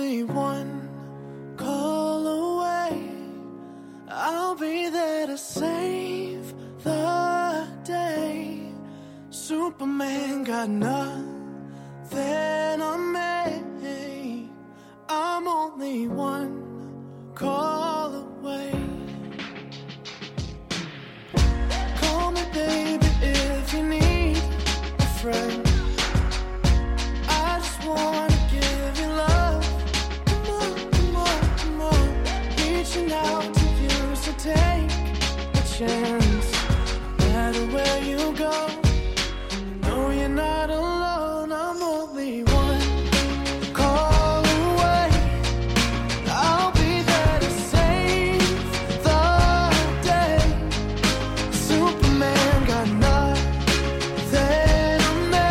only one call away. I'll be there to save the day. Superman got nothing on me. I'm only one call away. Call me baby if you need a friend. I just wanna give you love. Come on, come on, come on. Reaching out to you, so take a chance. No matter where you go, no, you're not alone. I'm only one call away. I'll be there to save the day. Superman got nothing on me.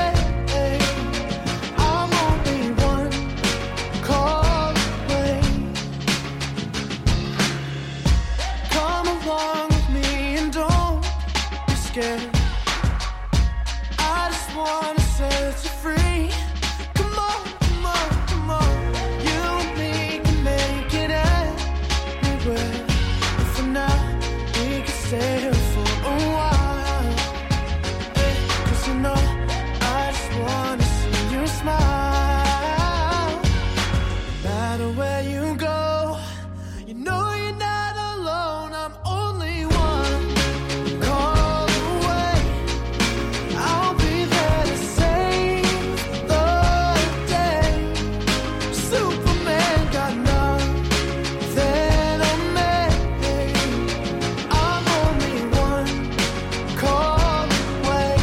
I'm only one call away. Come along with me and don't be scared. I just wanna set you free. Come on, come on, come on. You and me can make it anywhere. But for now, we can stay here for a while. Hey, 'cause you know, I just wanna see you smile. No matter where you go, you know you're not alone. I'm only one call away. I'll be there to save the day. Superman got nothing on me. I'm only one call away.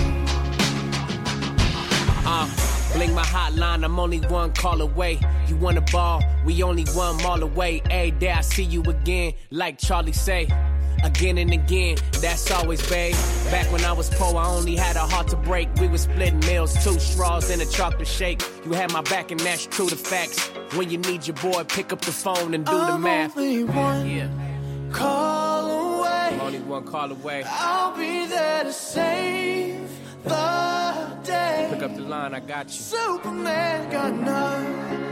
Blink my hotline, I'm only one call away. You want a ball, we only one mall away. Every day I see you again, like Charlie say. Again and again, that's always, babe. Back when I was poor, I only had a heart to break. We was splitting meals, 2 straws in a chocolate shake. You had my back and that's true to facts. When you need your boy, pick up the phone and do the math. I'm only one call away. Only one call away. I'll be there to save the day. Pick up the line, I got you. Superman got nothing